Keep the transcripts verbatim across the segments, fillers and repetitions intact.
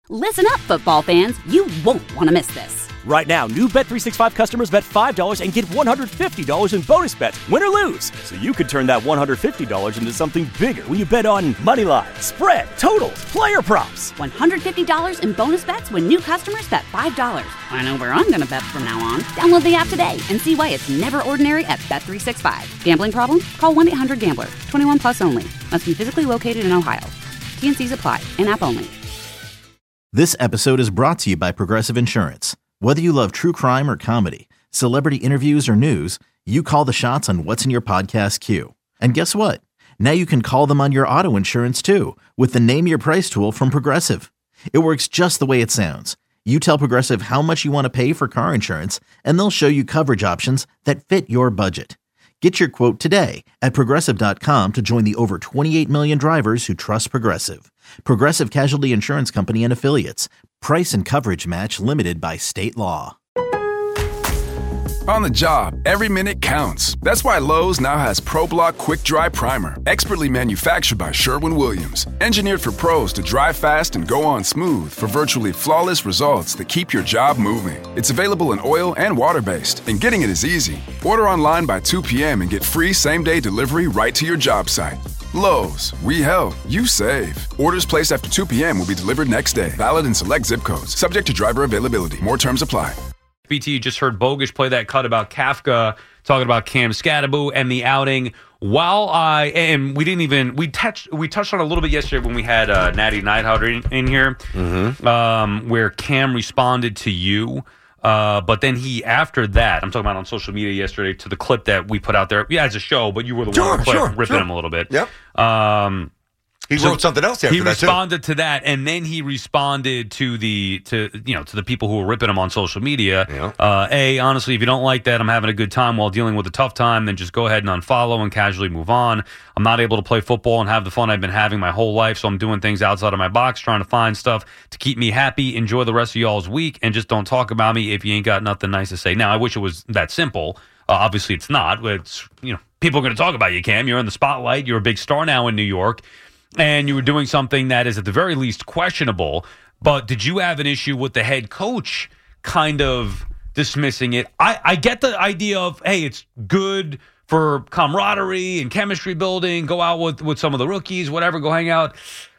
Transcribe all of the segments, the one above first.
Listen up, football fans. You won't want to miss this. Right now, new Bet three sixty-five customers bet five dollars and get one hundred fifty dollars in bonus bets, win or lose. So you could turn that one hundred fifty dollars into something bigger when you bet on money line, spread, totals, player props. one hundred fifty dollars in bonus bets when new customers bet five dollars. I know where I'm going to bet from now on. Download the app today and see why it's never ordinary at Bet three sixty-five. Gambling problem? Call one eight hundred gambler. twenty-one plus only. Must be physically located in Ohio. T N Cs apply. In-app only. This episode is brought to you by Progressive Insurance. Whether you love true crime or comedy, celebrity interviews or news, you call the shots on what's in your podcast queue. And guess what? Now you can call them on your auto insurance too with the Name Your Price tool from Progressive. It works just the way it sounds. You tell Progressive how much you want to pay for car insurance, and they'll show you coverage options that fit your budget. Get your quote today at Progressive dot com to join the over twenty-eight million drivers who trust Progressive. Progressive Casualty Insurance Company and Affiliates. Price and coverage match limited by state law. On the job, every minute counts. That's why Lowe's now has ProBlock Quick Dry Primer, expertly manufactured by Sherwin-Williams. Engineered for pros to dry fast and go on smooth for virtually flawless results that keep your job moving. It's available in oil and water-based, and getting it is easy. Order online by two p.m. and get free same-day delivery right to your job site. Lowe's, we help, you save. Orders placed after two p.m. will be delivered next day. Valid in select zip codes. Subject to driver availability. More terms apply. B T, you just heard Bogusch play that cut about Kafka, talking about Cam Scatterbo and the outing. While I, and we didn't even, we touched we touched on it a little bit yesterday when we had uh, Natty Neidhauser in, in here, mm-hmm. um, where Cam responded to you. Uh, but then he, after that, I'm talking about on social media yesterday, to the clip that we put out there. Yeah, as a show, but you were the sure, one sure, ripping sure. him a little bit. Yep. Um, He so wrote something else after he that, too. He responded to that, and then he responded to the to you know to the people who were ripping him on social media. Yeah. Uh, a, honestly, if you don't like that, I'm having a good time while dealing with a tough time, then just go ahead and unfollow and casually move on. I'm not able to play football and have the fun I've been having my whole life, so I'm doing things outside of my box, trying to find stuff to keep me happy. Enjoy the rest of y'all's week, and just don't talk about me if you ain't got nothing nice to say. Now, I wish it was that simple. Uh, obviously, it's not. It's you know people are going to talk about you, Cam. You're in the spotlight. You're a big star now in New York. And you were doing something that is at the very least questionable, but did you have an issue with the head coach kind of dismissing it? I, I get the idea of, hey, it's good for camaraderie and chemistry building, go out with, with some of the rookies, whatever, go hang out.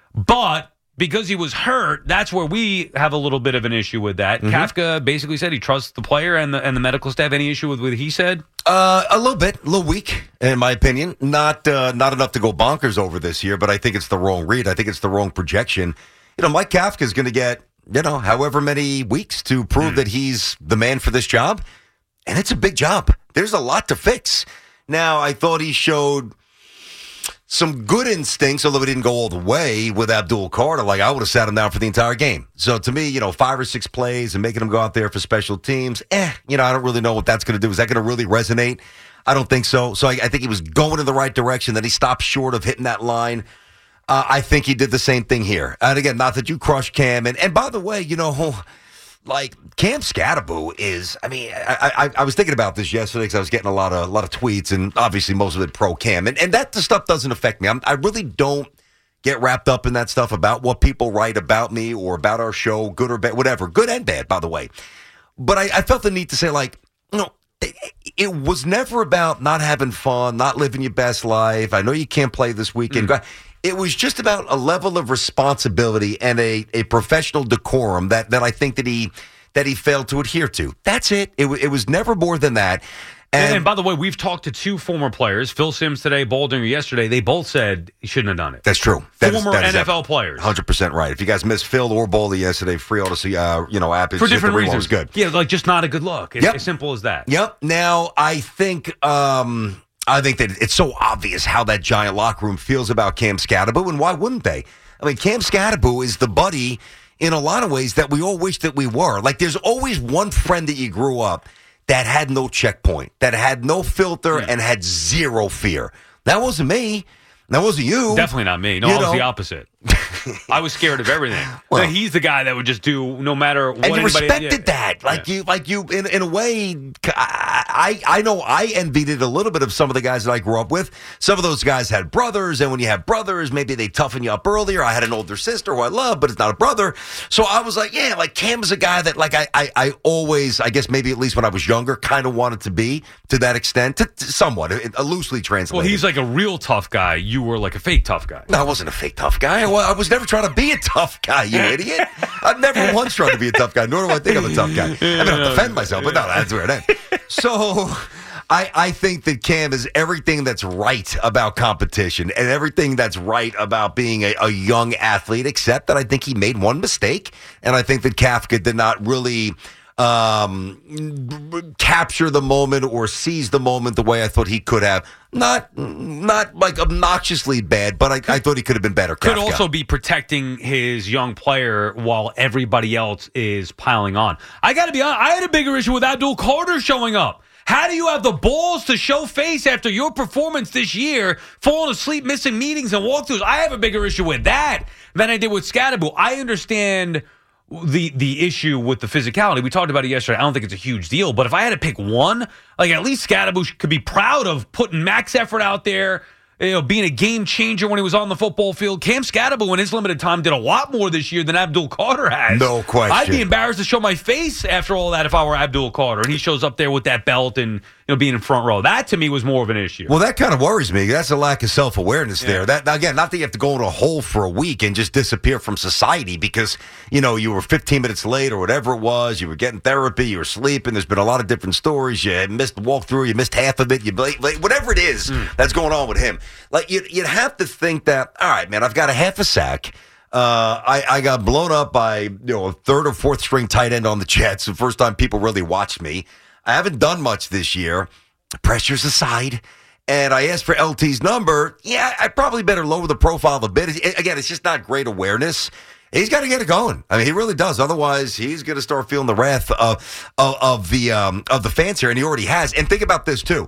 But because he was hurt, that's where we have a little bit of an issue with that. Mm-hmm. Kafka basically said he trusts the player and the and the medical staff. Any issue with what he said? Uh, a little bit, a little weak, in my opinion. Not uh, not enough to go bonkers over this year, but I think it's the wrong read. I think it's the wrong projection. You know, Mike Kafka is going to get, you know, however many weeks to prove mm. that he's the man for this job. And it's a big job. There's a lot to fix. Now, I thought he showed some good instincts, although he didn't go all the way with Abdul Carter. Like, I would have sat him down for the entire game. So, to me, you know, five or six plays and making him go out there for special teams, eh, you know, I don't really know what that's going to do. Is that going to really resonate? I don't think so. So, I, I think he was going in the right direction. Then he stopped short of hitting that line. Uh, I think he did the same thing here. And, again, not that you crushed Cam. And, and by the way, you know, like, Cam Scatterbo is, I mean, I, I, I was thinking about this yesterday because I was getting a lot of a lot of tweets, and obviously most of it pro-Cam. And, and that the stuff doesn't affect me. I'm, I really don't get wrapped up in that stuff about what people write about me or about our show, good or bad, whatever. Good and bad, by the way. But I, I felt the need to say, like, you know, it, it was never about not having fun, not living your best life. I know you can't play this weekend. Mm. It was just about a level of responsibility and a, a professional decorum that, that I think that he that he failed to adhere to. That's it. It, it was never more than that. And, and by the way, we've talked to two former players, Phil Simms today, Boldinger yesterday. They both said he shouldn't have done it. That's true. That former is, that N F L is players. one hundred percent right. If you guys missed Phil or Boldy yesterday, free Odyssey uh, you know, app. It's For different just, reasons. Was good. Yeah, like just not a good look. It's yep. as simple as that. Yep. Now, I think... Um, I think that it's so obvious how that giant locker room feels about Cam Scatterbo, and why wouldn't they? I mean, Cam Scatterbo is the buddy in a lot of ways that we all wish that we were. Like, there's always one friend that you grew up that had no checkpoint, that had no filter, yeah. and had zero fear. That wasn't me. That wasn't you. Definitely not me. No, you I was know? the opposite. I was scared of everything. Well, Like, he's the guy that would just do no matter what and you anybody. respected yeah. that, like Yeah. you, like you, in in a way. I I know I envied it a little bit of some of the guys that I grew up with. Some of those guys had brothers, and when you have brothers, maybe they toughen you up earlier. I had an older sister who I love, but it's not a brother. So I was like, yeah, like Cam is a guy that, like I, I, I always, I guess maybe at least when I was younger, kind of wanted to be to that extent, to, to somewhat, uh, loosely translated. Well, he's like a real tough guy. You were like a fake tough guy. No, I wasn't a fake tough guy. I wa- I was never trying to be a tough guy, you idiot. I've never once tried to be a tough guy, nor do I think I'm a tough guy. I mean, I'll defend myself, but no, that's where it ends. So I, I think that Cam is everything that's right about competition and everything that's right about being a, a young athlete, except that I think he made one mistake, and I think that Kafka did not really um, capture the moment or seize the moment the way I thought he could have. Not not like obnoxiously bad, but I, I thought he could have been better. Could Kafka. also be protecting his young player while everybody else is piling on. I got to be honest, I had a bigger issue with Abdul Carter showing up. How do you have the balls to show face after your performance this year, falling asleep, missing meetings and walkthroughs? I have a bigger issue with that than I did with Scadaboo. I understand the the issue with the physicality. We talked about it yesterday. I don't think it's a huge deal, but if I had to pick one, like at least Scadaboo could be proud of putting max effort out there, you know, being a game changer when he was on the football field. Cam Scadaboo in his limited time did a lot more this year than Abdul Carter has. No question. I'd be embarrassed to show my face after all that if I were Abdul Carter and he shows up there with that belt and, you know, being in front row. That to me was more of an issue. Well, that kind of worries me. That's a lack of self-awareness Yeah. there. That again, not that you have to go into a hole for a week and just disappear from society because, you know, you were fifteen minutes late or whatever it was. You were getting therapy. You were sleeping. There's been a lot of different stories. You missed the walkthrough. You missed half of it. You late, late, whatever it is Mm. that's going on with him. Like you, you'd have to think that, all right, man, I've got a half a sack. Uh, I, I got blown up by, you know, a third or fourth string tight end on the Jets. The first time people really watched me. I haven't done much this year. Pressure's aside. And I asked for L T's number. Yeah, I probably better lower the profile a bit. It- again, it's just not great awareness. He's got to get it going. I mean, he really does. Otherwise, he's going to start feeling the wrath of, of, of the um, of the fans here, and he already has. And think about this, too.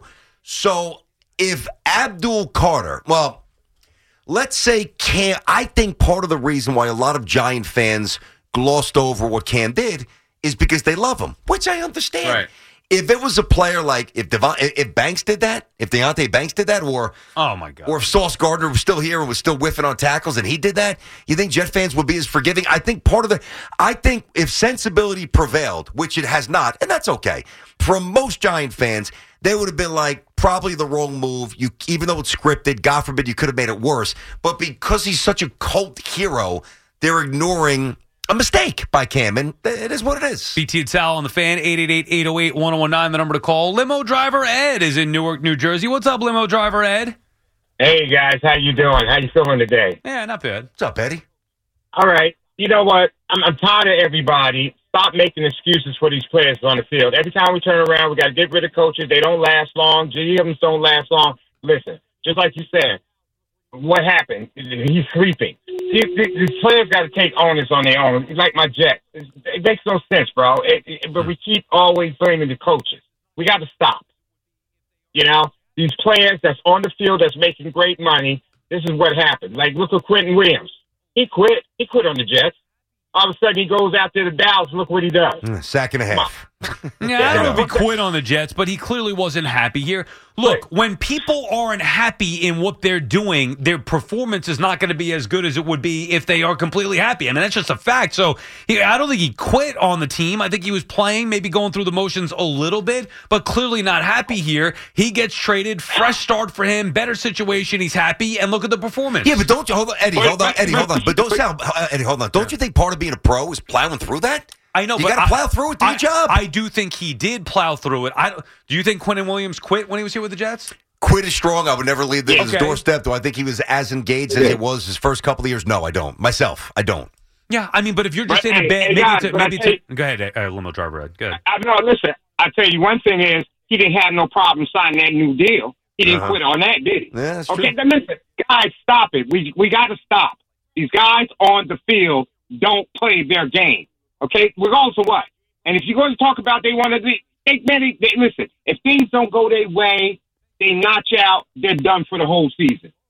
So if Abdul Carter, well, let's say Cam, I think part of the reason why a lot of Giant fans glossed over what Cam did is because they love him, which I understand. Right. If it was a player like if Devon, if Banks did that, if Deontay Banks did that, or Oh, my God. or if Sauce Gardner was still here and was still whiffing on tackles and he did that, you think Jet fans would be as forgiving? I think part of the, I think if sensibility prevailed, which it has not, and that's okay, from most Giant fans, they would have been like, probably the wrong move. You, even though it's scripted, God forbid you could have made it worse. But because he's such a cult hero, they're ignoring a mistake by Cam, and it is what it is. B T and Sal on the Fan, eight eight eight, eight oh eight, one oh one nine, the number to call. Limo driver Ed is in Newark, New Jersey. What's up, limo driver Ed? Hey, guys. How you doing? How you feeling today? Yeah, not bad. What's up, Eddie? All right. You know what? I'm, I'm tired of everybody. Stop making excuses for these players on the field. Every time we turn around, we got to get rid of coaches. They don't last long. G Ms don't last long. Listen, just like you said, what happened? He's sleeping. These, these players got to take onus on their own. Like my Jets. It, it makes no sense, bro. It, it, but we keep always blaming the coaches. We got to stop. You know, these players that's on the field that's making great money, this is what happened. Like, look at Quentin Williams. He quit. He quit on the Jets. All of a sudden, he goes out there to Dallas. Look what he does. Mm, sack and a half. Yeah, I don't know if he quit on the Jets, but he clearly wasn't happy here. Look, when people aren't happy in what they're doing, their performance is not going to be as good as it would be if they are completely happy. I mean, that's just a fact. So he, I don't think he quit on the team. I think he was playing, maybe going through the motions a little bit, but clearly not happy here. He gets traded, fresh start for him, better situation. He's happy, and look at the performance. Yeah, but don't you hold on, Eddie? Hold on, Eddie. Hold on. But don't sound, uh, Eddie. Hold on. Don't you think part of being a pro is plowing through that? I know, you but got to plow through it. Do I, your job. I do think he did plow through it. I don't, do you think Quentin Williams quit when he was here with the Jets? Quit is strong. I would never leave the, his Okay. doorstep. Do I think he was as engaged as he was his first couple of years? No, I don't. Myself, I don't. Yeah, I mean, but if you're just But, in a hey, bed, hey, maybe guys, to, but I maybe tell to, go ahead, uh, limo driver Ed. Go ahead. I know. Listen, I tell you, one thing is he didn't have no problem signing that new deal. He didn't Uh-huh. quit on that, did he? Yeah, that's okay, true. then listen, guys, stop it. We we got to stop. These guys on the field don't play their game. Okay, regardless of what. And if you're going to talk about they want to be, they, man, they, they, listen, if things don't go their way, they notch out, they're done for the whole season.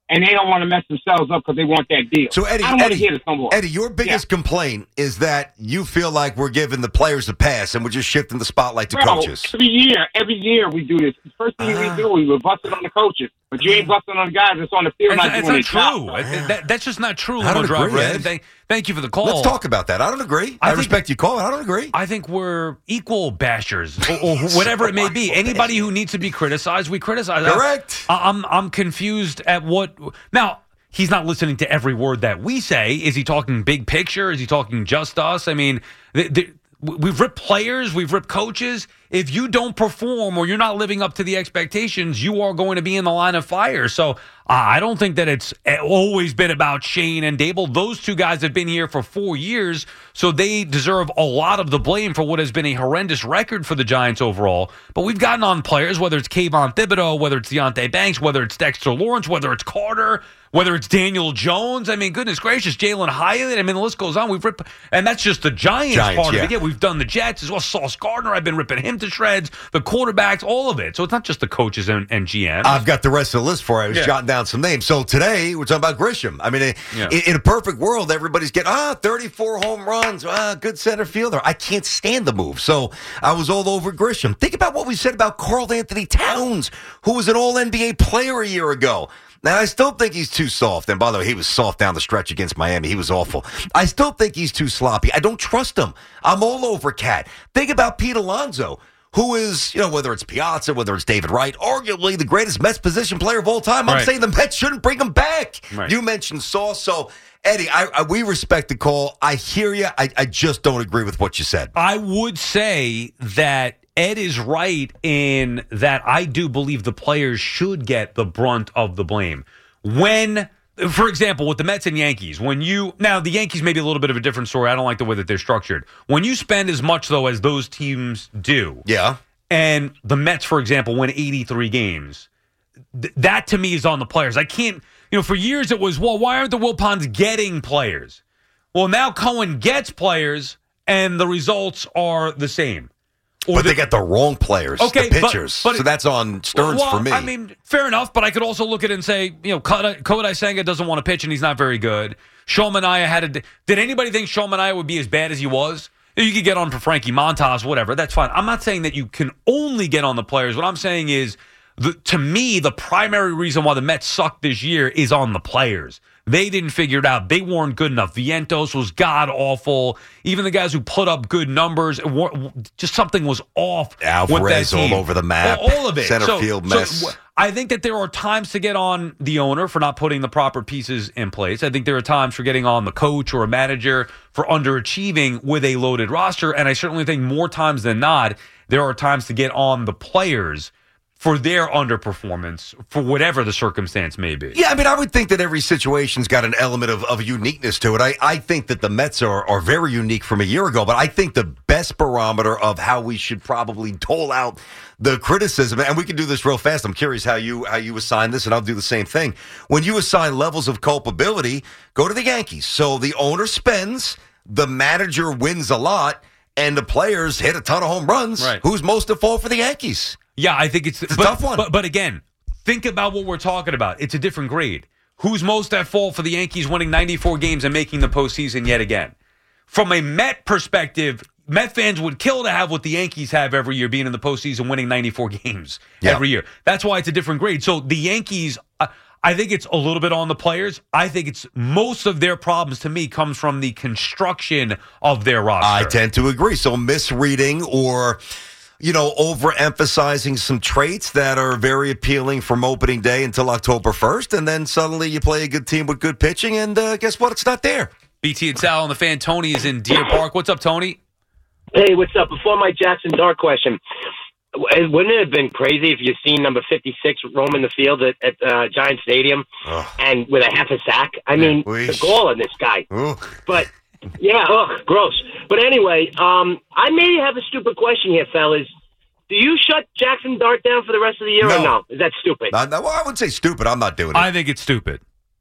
and they don't want to mess themselves up because they want that deal. So, Eddie, I don't want Eddie, to hear this no more. Eddie, your biggest Yeah. complaint is that you feel like we're giving the players a pass and we're just shifting the spotlight to Bro, coaches. Every year, every year we do this. The first thing Uh, we do, we were busting on the coaches. But you ain't busting on the guys that's on the field It's, not it's doing not their true. job. It- that- that's just not true, I don't Limo Driver. agree, Ed. Ed. Thank, thank you for the call. Let's talk about that. I don't agree. I, I think- respect you call it. I don't agree. I think we're equal bashers, or, or whatever it may be. Anybody who needs to be criticized, we criticize. Correct. I, I'm I'm confused at what now. He's not listening to every word that we say. Is he talking big picture? Is he talking just us? I mean, th- th- we've ripped players, we've ripped coaches. If you don't perform or you're not living up to the expectations, you are going to be in the line of fire. So uh, I don't think that it's always been about Shane and Dable. Those two guys have been here for four years, so they deserve a lot of the blame for what has been a horrendous record for the Giants overall. But we've gotten on players, whether it's Kayvon Thibodeau, whether it's Deontay Banks, whether it's Dexter Lawrence, whether it's Carter, whether it's Daniel Jones. I mean, goodness gracious, Jalen Hyatt. I mean, the list goes on. We've ripped, and that's just the Giants, Giants, part yeah. of it. Yeah, we've done the Jets as well. Sauce Gardner, I've been ripping him to shreds. The quarterbacks, all of it. So it's not just the coaches and, and G Ms. I've got the rest of the list for you. I was Yeah. jotting down some names. So today, we're talking about Grisham. I mean, in, Yeah. in a perfect world, everybody's getting, ah, thirty-four home runs, ah, good center fielder. I can't stand the move. So I was all over Grisham. Think about what we said about Karl Anthony Towns, who was an all N B A player a year ago. Now, I still think he's too soft. And by the way, he was soft down the stretch against Miami. He was awful. I still think he's too sloppy. I don't trust him. I'm all over Cat. Think about Pete Alonso, who is, you know, whether it's Piazza, whether it's David Wright, arguably the greatest Mets position player of all time. I'm Right. saying the Mets shouldn't bring him back. Right. You mentioned Sauce. So, Eddie, I, I, we respect the call. I hear you. I, I just don't agree with what you said. I would say that Ed is right in that I do believe the players should get the brunt of the blame. When, for example, with the Mets and Yankees, when you, now the Yankees may be a little bit of a different story. I don't like the way that they're structured. When you spend as much, though, as those teams do, Yeah. and the Mets, for example, win eighty-three games, th- that to me is on the players. I can't, you know, for years it was, well, why aren't the Wilpons getting players? Well, now Cohen gets players, and the results are the same. Or But the- they got the wrong players, Okay, the but- pitchers. but- so that's on Stearns well, for me. I mean, fair enough, but I could also look at it and say, you know, Kodai Senga doesn't want to pitch and he's not very good. Sean Manaea had a. Did anybody think Sean Manaea would be as bad as he was? You could get on for Frankie Montas, whatever. That's fine. I'm not saying that you can only get on the players. What I'm saying is, the, to me, the primary reason why the Mets sucked this year is on the players. They didn't figure it out. They weren't good enough. Vientos was god-awful. Even the guys who put up good numbers, just something was off with that Alvarez team. all over the map. All, all of it. Center So- field so mess. w- I think that there are times to get on the owner for not putting the proper pieces in place. I think there are times for getting on the coach or a manager for underachieving with a loaded roster. And I certainly think more times than not, there are times to get on the players for their underperformance, for whatever the circumstance may be. Yeah, I mean, I would think that every situation's got an element of, of uniqueness to it. I, I think that the Mets are, are very unique from a year ago, but I think the best barometer of how we should probably dole out the criticism, and we can do this real fast. I'm curious how you how you assign this, and I'll do the same thing. When you assign levels of culpability, go to the Yankees. So the owner spends, the manager wins a lot, and the players hit a ton of home runs. Right. Who's most at fault for the Yankees? Yeah, I think it's, It's a but, tough one. But, but again, think about what we're talking about. It's a different grade. Who's most at fault for the Yankees winning ninety-four games and making the postseason yet again? From a Met perspective, Met fans would kill to have what the Yankees have every year, being in the postseason, winning ninety-four games Yeah. every year. That's why it's a different grade. So the Yankees, uh, I think it's a little bit on the players. I think it's most of their problems to me comes from the construction of their roster. I tend to agree. So misreading or, you know, overemphasizing some traits that are very appealing from opening day until October first, and then suddenly you play a good team with good pitching, and uh, guess what? It's not there. B T and Sal and the fan. Tony is in Deer Park. What's up, Tony? Hey, what's up? Before my Jackson Dart question, w- wouldn't it have been crazy if you seen number fifty-six roaming the field at, at uh, Giant Stadium Ugh. and with a half a sack? I mean, we- the goal in this guy. Ooh. But, yeah, ugh, gross. But anyway, um, I may have a stupid question here, fellas. Do you shut Jackson Dart down for the rest of the year No. or no? Is that stupid? Uh, no, well, I wouldn't say stupid. I'm not doing it. I think it's stupid.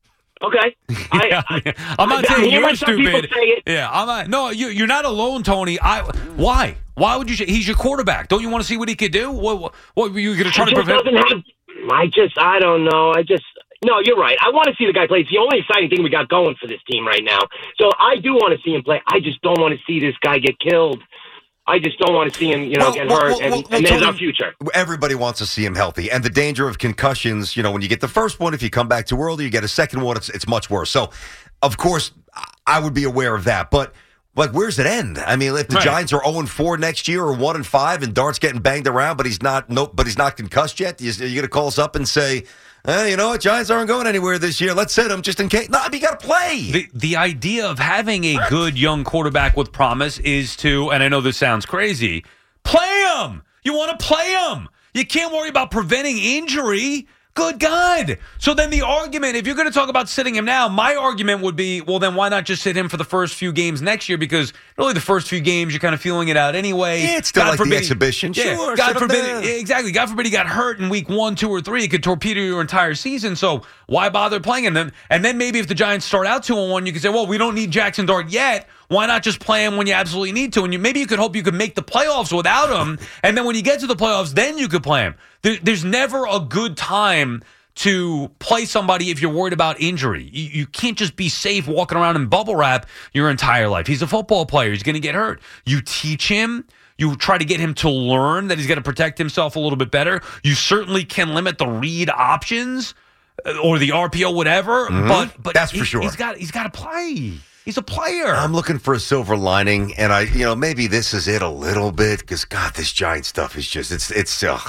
Okay. I, Yeah, I, I'm not I- I saying hear you're some people stupid. say it. Yeah, I'm not. No, you, you're not alone, Tony. I. Why? Why would you? sh- He's your quarterback. Don't you want to see what he could do? What? What, what were you going to try He to just prevent? doesn't have. I just, I don't know. I just, No, you're right. I want to see the guy play. It's the only exciting thing we got going for this team right now. So I do want to see him play. I just don't want to see this guy get killed. I just don't want to see him, you know, well, get well, hurt, well, and, well, and well, there's our Tony, future. Everybody wants to see him healthy, and the danger of concussions. You know, when you get the first one, if you come back too early, you get a second one. It's it's much worse. So, of course, I would be aware of that. But like, where's it end? I mean, if the right. Giants are zero and four next year, or one and five, and Dart's getting banged around, but he's not no, but he's not concussed yet. Are you going to call us up and say, Eh, you know what? Giants aren't going anywhere this year. Let's sit them just in case. No, I mean, you got to play. The, the idea of having a good young quarterback with promise is to, and I know this sounds crazy, play him. You want to play him. You can't worry about preventing injury. Good God. So then the argument, if you're going to talk about sitting him now, my argument would be, well, then why not just sit him for the first few games next year? Because really the first few games, you're kind of feeling it out anyway. Yeah, it's still God like forbid the he- exhibition. Yeah, Sure, God sit him forbid, down. exactly. God forbid he got hurt in week one, two, or three. It could torpedo your entire season. So why bother playing him? Then? And then maybe if the Giants start out two and one, you could say, well, we don't need Jackson Dart yet. Why not just play him when you absolutely need to? And you, maybe you could hope you could make the playoffs without him. And then when you get to the playoffs, then you could play him. There, there's never a good time to play somebody if you're worried about injury. You, you can't just be safe walking around in bubble wrap your entire life. He's a football player. He's going to get hurt. You teach him. You try to get him to learn that he's got to protect himself a little bit better. You certainly can limit the read options or the R P O, whatever. Mm-hmm. But but That's he, for sure. He's got he's got to play. He's a player. I'm looking for a silver lining, and I, you know, maybe this is it a little bit because God, this Giant stuff is just it's it's ugh.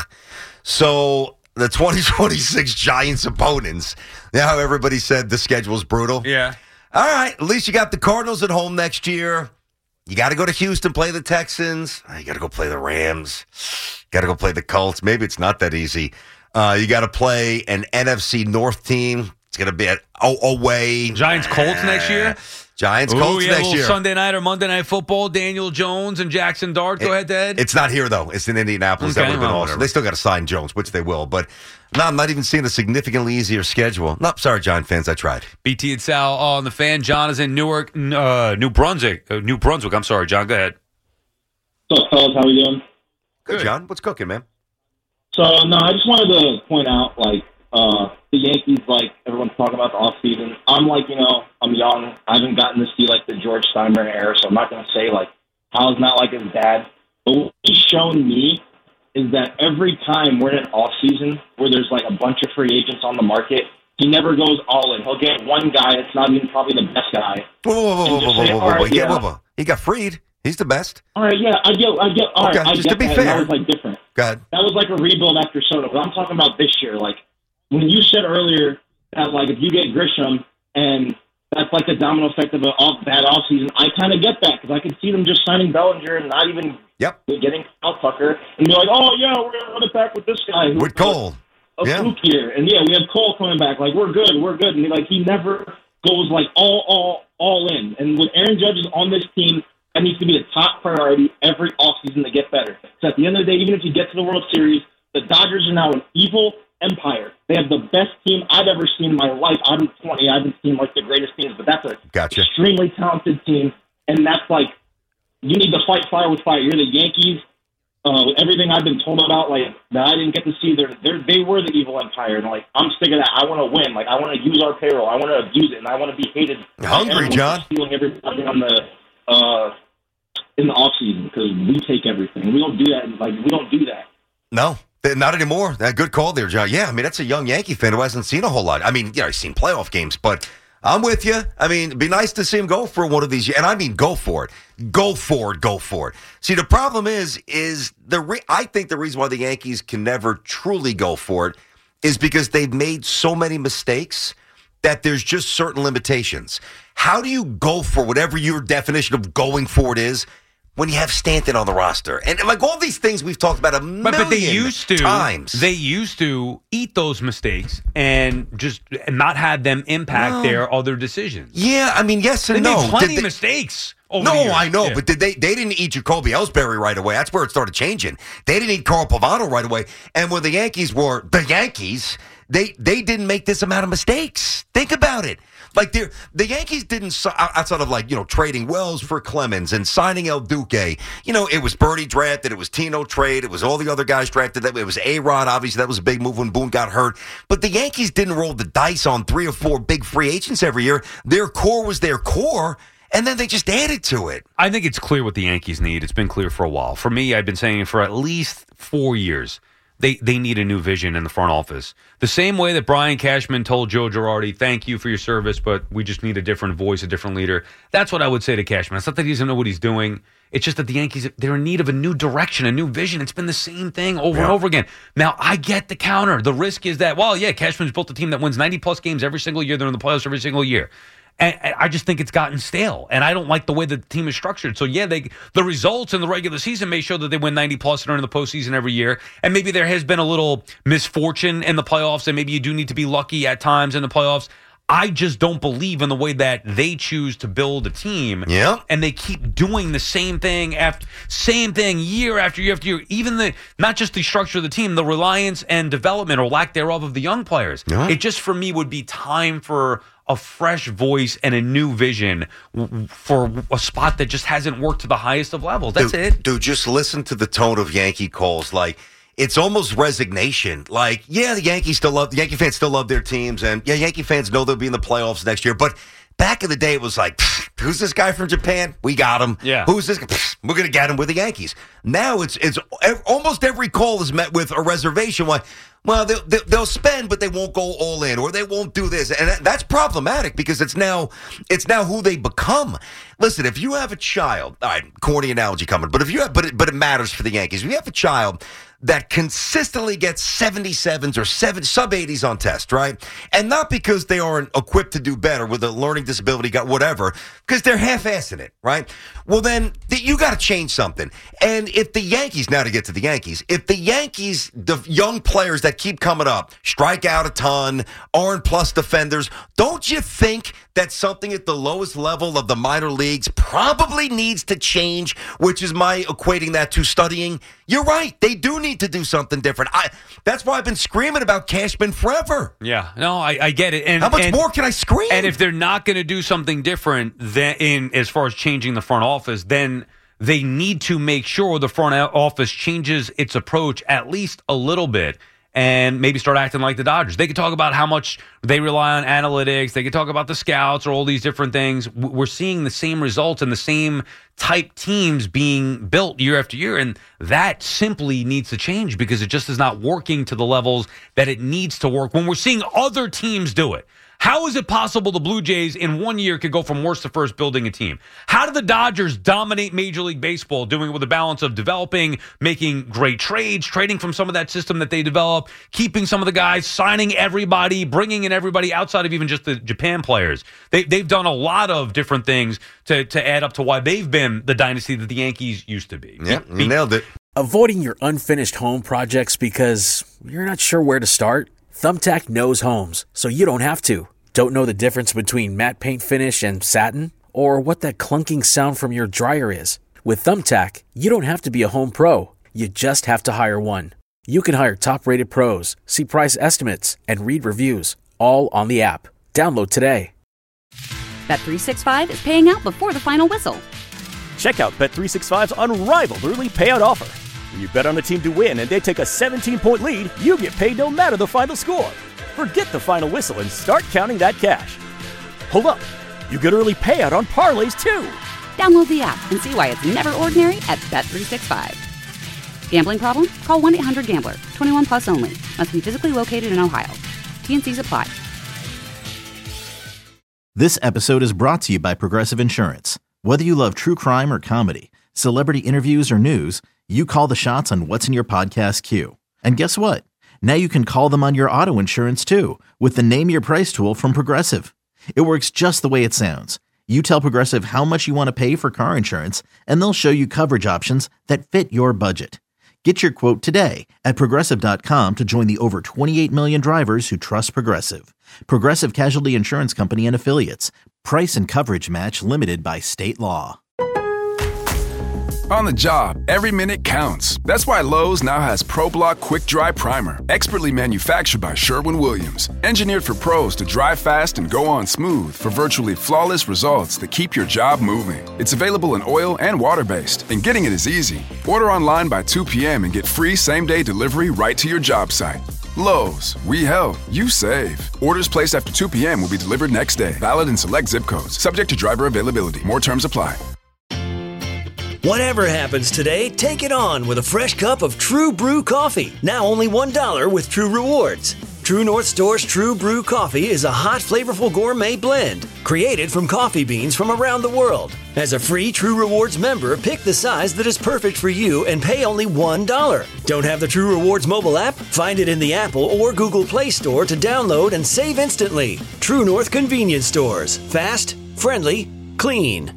So. The twenty twenty-six Giants opponents. Now everybody said the schedule's brutal. Yeah. All right. At least you got the Cardinals at home next year. You got to go to Houston, play the Texans. You got to go play the Rams. Got to go play the Colts. Maybe it's not that easy. Uh, you got to play an N F C North team. It's going to be at oh, away. Giants Colts next year. Giants Ooh, Colts yeah, next a little year. Sunday night or Monday Night Football. Daniel Jones and Jackson Dart. Go It- ahead, Ed. It's not here, though. It's in Indianapolis. That Okay, would have been well, awesome. whatever. They still got to sign Jones, which they will. But no, I'm not even seeing a significantly easier schedule. No, sorry, Giant fans. I tried. B T and Sal on the fan. John is in Newark, uh, New Brunswick. Uh, New Brunswick. I'm sorry, John. Go ahead. What's up, fellas? How we doing? Good, Good. John. What's cooking, man? So, no, I just wanted to point out, like, uh, the Yankees, like, everyone's talking about the offseason. I'm, like, you know, I'm young. I haven't gotten to see, like, the George Steinbrenner era, so I'm not going to say, like, Hal's not like his dad. But what he's shown me is that every time we're in an offseason where there's, like, a bunch of free agents on the market, he never goes all in. He'll get one guy that's not even probably the best guy. Whoa, whoa, whoa, And whoa, just whoa, say, whoa, whoa, all whoa. right, Yeah, yeah. whoa, whoa. He got freed. He's the best. All right, yeah, I get, I get, all Okay, right, I just get to be that. fair. That was, like, different. Go ahead. That was like a rebuild after Soto. But I'm talking about this year. Like, when you said earlier that, like, if you get Grisham and that's like the domino effect of a off, bad offseason, I kind of get that because I could see them just signing Bellinger and not even Yep. getting Kyle Tucker and be like, oh, yeah, we're going to run it back with this guy. who- With Cole. A Yeah. fluke here. And, yeah, we have Cole coming back. Like, we're good, we're good. And, he, like, he never goes, like, all, all, all in. And when Aaron Judge is on this team, that needs to be the top priority every offseason to get better. So at the end of the day, even if you get to the World Series, the Dodgers are now an evil empire. They have the best team I've ever seen in my life. I'm twenty. I haven't seen, like, the greatest teams, but that's a Gotcha. extremely talented team. And that's, like, you need to fight fire with fire. You're the Yankees. Uh, with everything I've been told about, like, that I didn't get to see, they're, they're, they were the evil empire. And, like, I'm sick of that. I want to win. Like, I want to use our payroll. I want to abuse it, and I want to be hated. Hungry, Everyone's John. Stealing everybody on the, uh, in the offseason because we take everything. We don't do that. Like, we don't do that. No, th- not anymore. Uh, good call there, John. Yeah, I mean, that's a young Yankee fan who hasn't seen a whole lot. I mean, you know, he's seen playoff games, but I'm with you. I mean, it'd be nice to see him go for one of these. And I mean, go for it. Go for it. Go for it. See, the problem is, is the re- I think the reason why the Yankees can never truly go for it is because they've made so many mistakes that there's just certain limitations. How do you go for whatever your definition of going for it is when you have Stanton on the roster? And, and like all these things we've talked about a million But, but they used to times. They used to eat those mistakes and just not have them impact No. their other decisions. Yeah, I mean, yes They and made no. plenty Did of they- mistakes. Over No, the years. I know, Yeah. but did they they didn't eat Jacoby Ellsbury right away. That's where it started changing. They didn't eat Carl Pavano right away. And when the Yankees were the Yankees, they they didn't make this amount of mistakes. Think about it. Like the Yankees didn't, outside of like, you know, trading Wells for Clemens and signing El Duque. You know, it was Bernie drafted, it was Tino trade, it was all the other guys drafted. It was A-Rod, obviously, that was a big move when Boone got hurt. But the Yankees didn't roll the dice on three or four big free agents every year. Their core was their core, and then they just added to it. I think it's clear what the Yankees need. It's been clear for a while. For me, I've been saying it for at least four years. They they need a new vision in the front office. The same way that Brian Cashman told Joe Girardi, thank you for your service, but we just need a different voice, a different leader. That's what I would say to Cashman. It's not that he doesn't know what he's doing. It's just that the Yankees, they're in need of a new direction, a new vision. It's been the same thing over yeah. and over again. Now, I get the counter. The risk is that, well, yeah, Cashman's built a team that wins ninety-plus games every single year. They're in the playoffs every single year. And I just think it's gotten stale, and I don't like the way the team is structured. So, yeah, they the results in the regular season may show that they win ninety-plus and are in the postseason every year, and maybe there has been a little misfortune in the playoffs, and maybe you do need to be lucky at times in the playoffs. I just don't believe in the way that they choose to build a team, yeah. and they keep doing the same thing after same thing year after year after year. Even the not just the structure of the team, the reliance and development or lack thereof of the young players. Yeah. It just for me would be time for a fresh voice and a new vision for a spot that just hasn't worked to the highest of levels. That's dude, it. Dude, just listen to the tone of Yankee calls. Like, it's almost resignation. Like, yeah, the Yankees still love, the Yankee fans still love their teams, and yeah, Yankee fans know they'll be in the playoffs next year, but back in the day, it was like, who's this guy from Japan? We got him. Yeah. Who's this guy? We're going to get him with the Yankees. Now it's it's almost every call is met with a reservation. Why? Well, they'll, they'll spend, but they won't go all in, or they won't do this, and that's problematic because it's now it's now who they become. Listen, if you have a child, all right, corny analogy coming, but if you have, but it, but it matters for the Yankees. If you have a child that consistently gets seventy-sevens or seven sub eighties on test, right? And not because they aren't equipped to do better with a learning disability, got whatever, because they're half-assing it, right? Well, then th- you got to change something. And if the Yankees, now to get to the Yankees, if the Yankees, the young players that keep coming up, strike out a ton, aren't plus defenders, don't you think that something at the lowest level of the minor leagues probably needs to change, which is my equating that to studying? You're right. They do need to do something different. I, that's why I've been screaming about Cashman forever. Yeah, no, I, I get it. And how much and, more can I scream? And if they're not going to do something different than in as far as changing the front office, then they need to make sure the front office changes its approach at least a little bit. And maybe start acting like the Dodgers. They could talk about how much they rely on analytics. They could talk about the scouts or all these different things. We're seeing the same results and the same type teams being built year after year. And that simply needs to change because it just is not working to the levels that it needs to work when we're seeing other teams do it. How is it possible the Blue Jays in one year could go from worst to first building a team? How did the Dodgers dominate Major League Baseball, doing it with a balance of developing, making great trades, trading from some of that system that they developed, keeping some of the guys, signing everybody, bringing in everybody outside of even just the Japan players? They, they've done a lot of different things to, to add up to why they've been the dynasty that the Yankees used to be. Yeah, you nailed it. Avoiding your unfinished home projects because you're not sure where to start? Thumbtack knows homes, so you don't have to. Don't know the difference between matte paint finish and satin? Or what that clunking sound from your dryer is? With Thumbtack, you don't have to be a home pro. You just have to hire one. You can hire top-rated pros, see price estimates, and read reviews, all on the app. Download today. Bet three sixty-five is paying out before the final whistle. Check out Bet three sixty-five's unrivaled early payout offer. When you bet on a team to win and they take a seventeen-point lead, you get paid no matter the final score. Forget the final whistle and start counting that cash. Hold up. You get early payout on parlays, too. Download the app and see why it's never ordinary at Bet three sixty-five. Gambling problem? Call one eight hundred gambler. twenty-one plus only. Must be physically located in Ohio. T N Cs apply. This episode is brought to you by Progressive Insurance. Whether you love true crime or comedy, celebrity interviews or news, you call the shots on what's in your podcast queue. And guess what? Now you can call them on your auto insurance too with the Name Your Price tool from Progressive. It works just the way it sounds. You tell Progressive how much you want to pay for car insurance, and they'll show you coverage options that fit your budget. Get your quote today at Progressive dot com to join the over twenty-eight million drivers who trust Progressive. Progressive Casualty Insurance Company and Affiliates. Price and coverage match limited by state law. On the job, every minute counts. That's why Lowe's now has ProBlock Quick Dry Primer, expertly manufactured by Sherwin-Williams. Engineered for pros to dry fast and go on smooth for virtually flawless results that keep your job moving. It's available in oil and water-based, and getting it is easy. Order online by two p.m. and get free same-day delivery right to your job site. Lowe's, we help, you save. Orders placed after two p.m. will be delivered next day. Valid in select zip codes. Subject to driver availability. More terms apply. Whatever happens today, take it on with a fresh cup of True Brew coffee. Now only one dollar with True Rewards. True North Store's True Brew coffee is a hot, flavorful gourmet blend created from coffee beans from around the world. As a free True Rewards member, pick the size that is perfect for you and pay only one dollar. Don't have the True Rewards mobile app? Find it in the Apple or Google Play Store to download and save instantly. True North Convenience Stores. Fast, friendly, clean.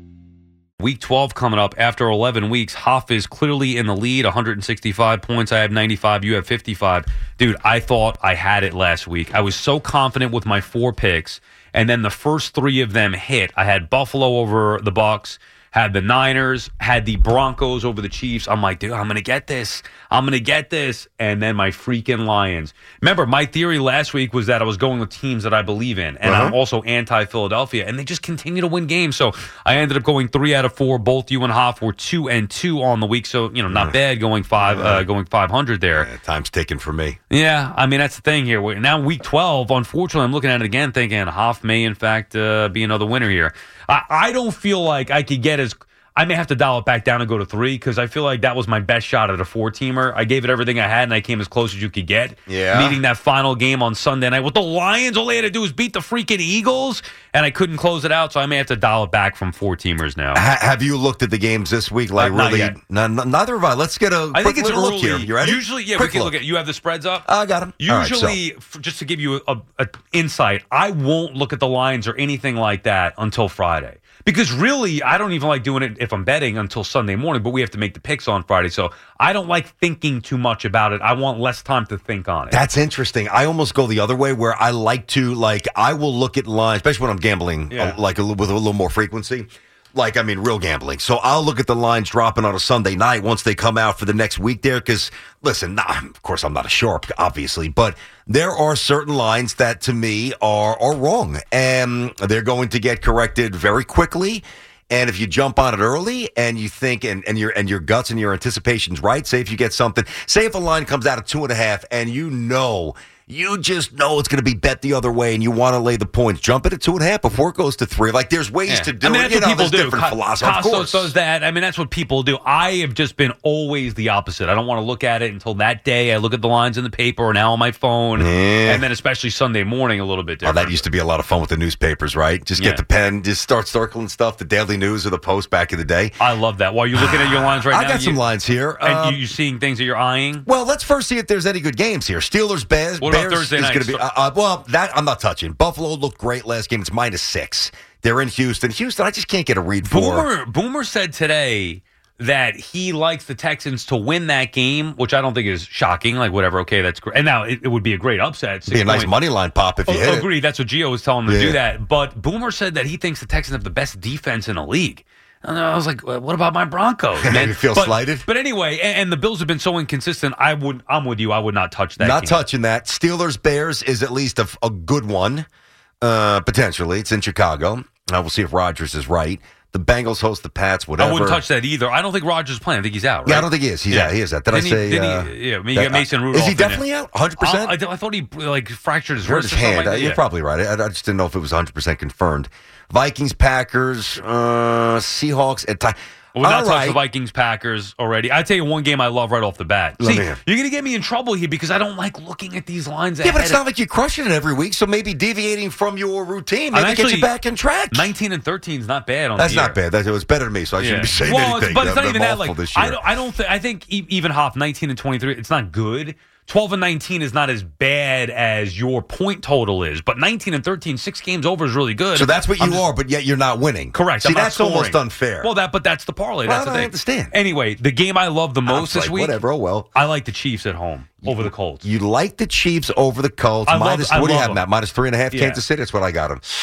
Week twelve coming up. After eleven weeks, Hoff is clearly in the lead, one hundred sixty-five points. I have ninety-five. You have fifty-five. Dude, I thought I had it last week. I was so confident with my four picks, and then the first three of them hit. I had Buffalo over the Bucs, had the Niners, had the Broncos over the Chiefs. I'm like, dude, I'm going to get this. I'm going to get this. And then my freaking Lions. Remember, my theory last week was that I was going with teams that I believe in. And uh-huh. I'm also anti-Philadelphia. And they just continue to win games. So I ended up going three out of four. Both you and Hoff were two and two on the week. So, you know, not bad going five, uh, going five hundred there. Yeah, time's ticking for me. Yeah, I mean, that's the thing here. Now, week twelve, unfortunately, I'm looking at it again thinking Hoff may, in fact, uh, be another winner here. I, I don't feel like I could get as I may have to dial it back down and go to three because I feel like that was my best shot at a four-teamer. I gave it everything I had, and I came as close as you could get. Yeah. Meeting that final game on Sunday night with the Lions. All they had to do was beat the freaking Eagles, and I couldn't close it out, so I may have to dial it back from four-teamers now. Ha- have you looked at the games this week? Like, uh, not really? Yet. N- n- neither have I. Let's get a I quick think it's little early. look here. You ready? Usually, yeah, quick we can look. look at. You have the spreads up. I got them. Usually, right, so. f- just to give you a, a insight, I won't look at the lines or anything like that until Friday. Because really, I don't even like doing it if I'm betting until Sunday morning, but we have to make the picks on Friday. So I don't like thinking too much about it. I want less time to think on it. That's interesting. I almost go the other way where I like to, like, I will look at lines, especially when I'm gambling, Yeah. uh, like, a, with a little more frequency. Like, I mean, real gambling. So I'll look at the lines dropping on a Sunday night once they come out for the next week there. Because, listen, nah, of course, I'm not a sharp, obviously. But there are certain lines that, to me, are, are wrong. And they're going to get corrected very quickly. And if you jump on it early and you think, and, and your and your guts and your anticipation's right, say if you get something, say if a line comes out at two and a half and you know, you just know it's going to be bet the other way and you want to lay the points, jump it at two and a half before it goes to three. Like, there's ways Yeah. to do I mean, it. that's You what know, people there's do. different Co- philosophy. Of Costos course. does that. I mean, that's what people do. I have just been always the opposite. I don't want to look at it until that day. I look at the lines in the paper or now on my phone. Yeah. And then especially Sunday morning, a little bit Oh, different. that used to be a lot of fun with the newspapers, right? Just get Yeah. the pen, just start circling stuff, the Daily News or the Post back in the day. I love that. While you're looking at your lines right I now. got you, some lines here. And Um, you, you seeing things that you're eyeing? Well, let's first see if there's any good games here. Steelers, Bears. What about Bears Thursday is night? going to be. Uh, uh, well, that I'm not touching. Buffalo looked great last game. It's minus six. They're in Houston. Houston, I just can't get a read for. Boomer, Boomer said today that he likes the Texans to win that game, which I don't think is shocking. Like, whatever, okay, that's great. And now it, it would be a great upset. Be a nice money line pop if you oh, hit Agreed. it. That's what Gio was telling him to Yeah. do that. But Boomer said that he thinks the Texans have the best defense in the league. And I was like, well, what about my Broncos? Man? You feel but, slighted? But anyway, and, and the Bills have been so inconsistent. I would, I'm with you. I would not touch that. Not game. touching that. Steelers, Bears is at least a, a good one, uh, potentially. It's in Chicago. Uh, we'll see if Rodgers is right. The Bengals host the Pats, whatever. I wouldn't touch that either. I don't think Rodgers is playing. I think he's out, right? Yeah, I don't think he is. He's Yeah. out. He is out. Did Didn't I he- say? didn't he- uh, yeah, I mean, you that- got Mason uh, Rudolph Is he in there. definitely out? one hundred percent? I, I thought he like fractured his Hurt wrist his or something hand. like Uh, that. You're Yeah. probably right. I, I just didn't know if it was one hundred percent confirmed. Vikings, Packers, uh, Seahawks, and Ty- We're not All touching right. the Vikings, Packers already. I tell you one game I love right off the bat. Let See, me hear. you're going to get me in trouble here because I don't like looking at these lines. Yeah, but ahead it's of- not like you're crushing it every week, so maybe deviating from your routine I'm maybe gets actually- you back in track. nineteen and thirteen is not bad on That's the year. not bad. That, it was better to me, so I shouldn't Yeah. be saying well, anything. It's, but it's not I'm even that. awful Like, this year. I don't. I don't think. I think e- even Hoff nineteen and twenty-three. It's not good. twelve and nineteen is not as bad as your point total is, but nineteen and thirteen, six games over is really good. So that's what you I'm just- are, but yet you're not winning. Correct. See, I'm not that's almost scoring. unfair. Well, that but that's the parlay. Well, That's the I thing. understand. Anyway, the game I love the I most was this like, week. whatever. Oh well. I like the Chiefs at home over the Colts. You like the Chiefs over the Colts. I love- minus, I what do you love have, them. Matt? Minus three and a half Yeah. Kansas City? That's what I got them.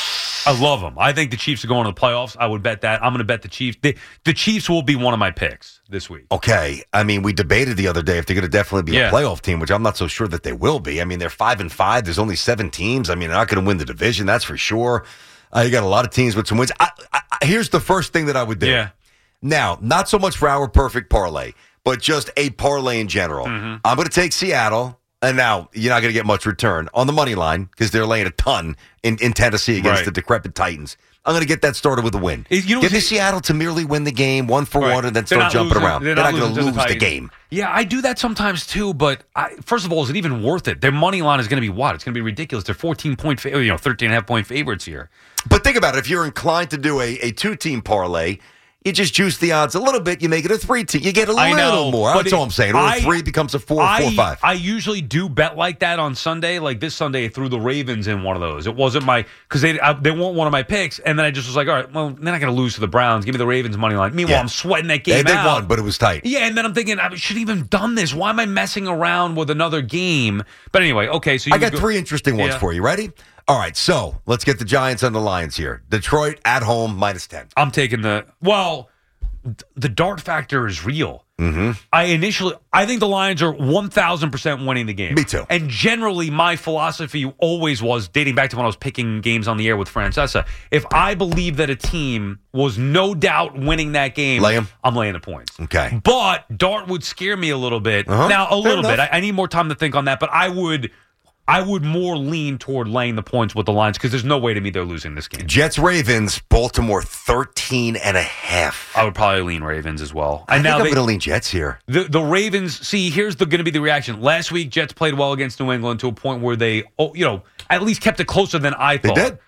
I love them. I think the Chiefs are going to the playoffs. I would bet that. I'm going to bet the Chiefs. The, the Chiefs will be one of my picks this week. Okay. I mean, we debated the other day if they're going to definitely be Yeah. a playoff team, which I'm not so sure that they will be. I mean, they're five and five. There's only seven teams. I mean, they're not going to win the division. That's for sure. Uh, you got a lot of teams with some wins. I, I, I- here's the first thing that I would do. Yeah. Now, not so much for our perfect parlay, but just a parlay in general. Mm-hmm. I'm going to take Seattle, and now you're not going to get much return on the money line because they're laying a ton in, in Tennessee against Right. the decrepit Titans. I'm going to get that started with a win. Is- you know Give me what's- Seattle to merely win the game, one for Right. one, and then They're start not jumping losing- around. they're They're not not, going to losing to lose the the Titans. game. Yeah, I do that sometimes too, but I, first of all, is it even worth it? Their money line is going to be what? It's going to be ridiculous. They're fourteen point, fa- you know, thirteen and a half point favorites here. But think about it. If you're inclined to do a, a two-team parlay, you just juice the odds a little bit. You make it a three-team. You get a I little know, more. but That's it- all I'm saying. Or I- a three becomes a four, I, four, five. I usually do bet like that on Sunday. Like this Sunday, I threw the Ravens in one of those. It wasn't my because they I, they weren't one of my picks, and then I just was like, all right, well, they're not going to lose to the Browns. Give me the Ravens money line. Meanwhile, Yeah. I'm sweating that They, game they out. won, but it was tight. Yeah, and then I'm thinking I shouldn't even have done this. Why am I messing around with another game? But anyway, okay. So you I got go- three interesting ones Yeah. for you. Ready? All right, so let's get the Giants and the Lions here. Detroit at home, minus ten. I'm taking the well. th- The dart factor is real. Mm-hmm. I initially, I think the Lions are one thousand percent winning the game. Me too. And generally, my philosophy always was, dating back to when I was picking games on the air with Francesa, if I believe that a team was no doubt winning that game, Lay 'em? I'm laying the points. Okay. But dart would scare me a little bit. Uh-huh. Now, a Fair little bit. enough. I, I need more time to think on that, but I would, I would more lean toward laying the points with the Lions because there's no way to me they're losing this game. Jets, Ravens, Baltimore, thirteen and a half. I would probably lean Ravens as well. I And think now I'm they- going to lean Jets here. The the Ravens, see, here's the going to be the reaction. Last week, Jets played well against New England to a point where they, oh, you know, at least kept it closer than I They thought. did.